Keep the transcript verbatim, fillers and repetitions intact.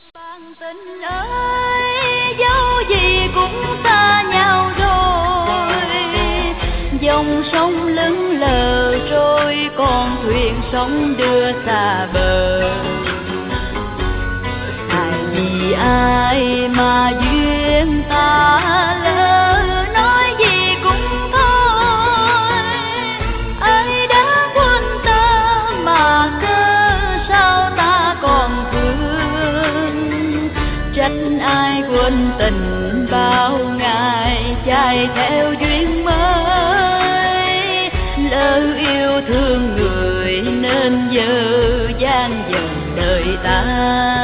Bạn tình ơi, dẫu gì cũng xa nhau rồi, dòng sông lững lờ trôi, con thuyền sóng đưa xa bờ. Ai vì ai mà duyên ta lỡ, nói gì cũng thôi. Ai đã quên ta mà cớ sao ta còn thương. Trách ai quên tình bao ngày chạy theo duyên mới. Lỡ yêu thương người nên giờ gian dần đời ta.